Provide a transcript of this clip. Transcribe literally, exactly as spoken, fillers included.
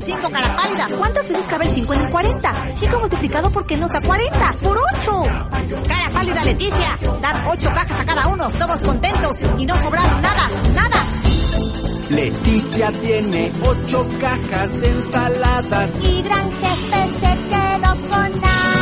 cinco, cara pálida. ¿Cuántas veces cabe el cinco en el cuarenta? cinco multiplicado por qué nos da cuarenta. ¡Por ocho! Cara pálida, Leticia. Dar ocho cajas a cada uno, todos contentos y no sobraron nada, nada. Leticia tiene ocho cajas de ensaladas y Gran Jefe se quedó con nada.